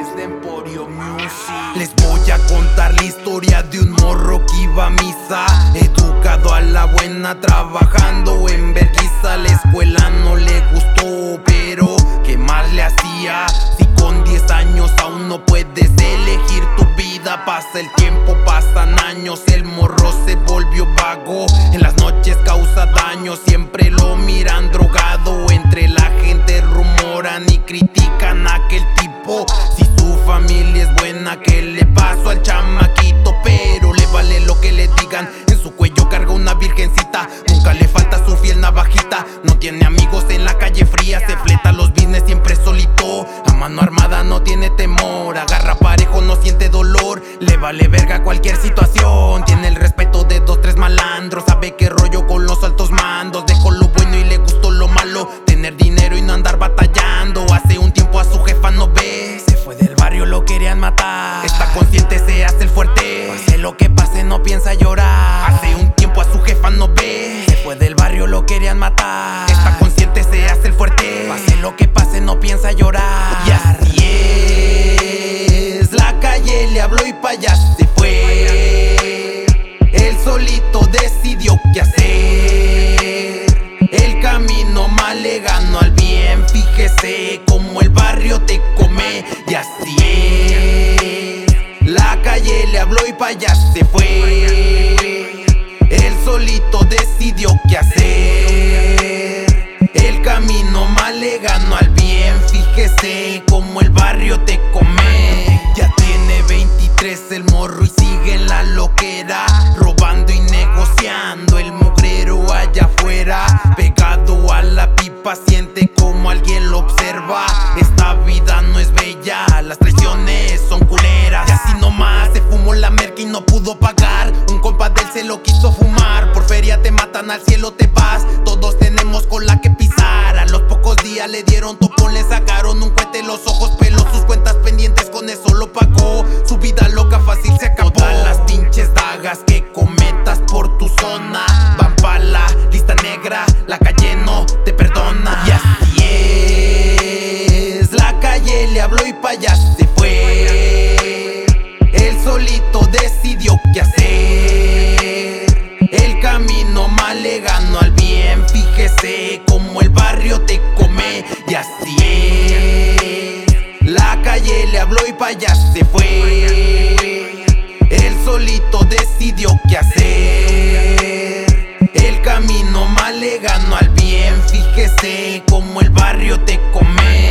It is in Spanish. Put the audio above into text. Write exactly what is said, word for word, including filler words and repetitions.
de Emporio Music. Les voy a contar la historia de un morro que iba a misa, educado a la buena, trabajando en vergüenza. La escuela no le gustó, pero ¿qué más le hacía? Si con diez años aún no puedes elegir tu vida. Pasa el tiempo, pasan años, el morro se volvió vago. En las noches causa daño, siempre lo miran drogado. Entre la gente rumoran y critican a aquel tipo. Si su familia es buena, ¿qué le pasó al chamaquito? Pero le vale lo que le digan, en su cuello carga una virgencita. Nunca le falta su fiel navajita, no tiene amigos en la calle fría. Se fleta los business siempre solito, a mano armada no tiene temor. Agarra parejo, no siente dolor, le vale verga cualquier situación. Tiene el respeto de dos, tres malandros, sabe qué rollo con los altos mandos. Dejó lo bueno y le gustó lo malo, tener dinero y no andar batallando. Hace un tiempo a su jefa no ve, se fue del barrio, lo querían matar. Está consciente, se hace el fuerte, pase lo que pase no piensa llorar. Hace un tiempo a su jefa no ve, se fue del barrio, lo querían matar. Está consciente, se hace el fuerte, pase lo que pase no piensa llorar. Y así es, la calle le habló y pa' allá se fue. Él solito decidió qué hacer, el camino mal le ganó al bien. Fíjese cómo el barrio te come. Y así es, la calle le habló y pa' allá se fue. Él solito decidió qué hacer, el camino mal le ganó al bien. Fíjese cómo el barrio te come. Ya tiene veintitrés el morro y sigue en la loquera, robando y negociando el mugrero allá afuera. Pegado a la pipa, siente como alguien lo observa. Esta vida no es bella, las traiciones son culeras. Y así nomás se fumó la merca y no pudo pagar. Un compa de él se lo quiso fumar, por feria te matan, al cielo te vas. Todos tenemos cola que pisar. A los pocos días le dieron topón, le sacaron un cohete, los ojos peló, sus cuentas pendientes con eso lo pagó. Su vida loca fácil se acabó. Todas las pinches dagas que cometas por tu zona van pa' la lista negra, la calle no te perdona. Y así es, la calle le habló y pa' allá se fue. Él solito decidió qué hacer, el camino mal le ganó al bien. Fíjese cómo el barrio te come. Y así es, la calle le habló y pa' allá se fue. Él solito decidió qué hacer, el camino mal le ganó al bien. Fíjese cómo el barrio te come.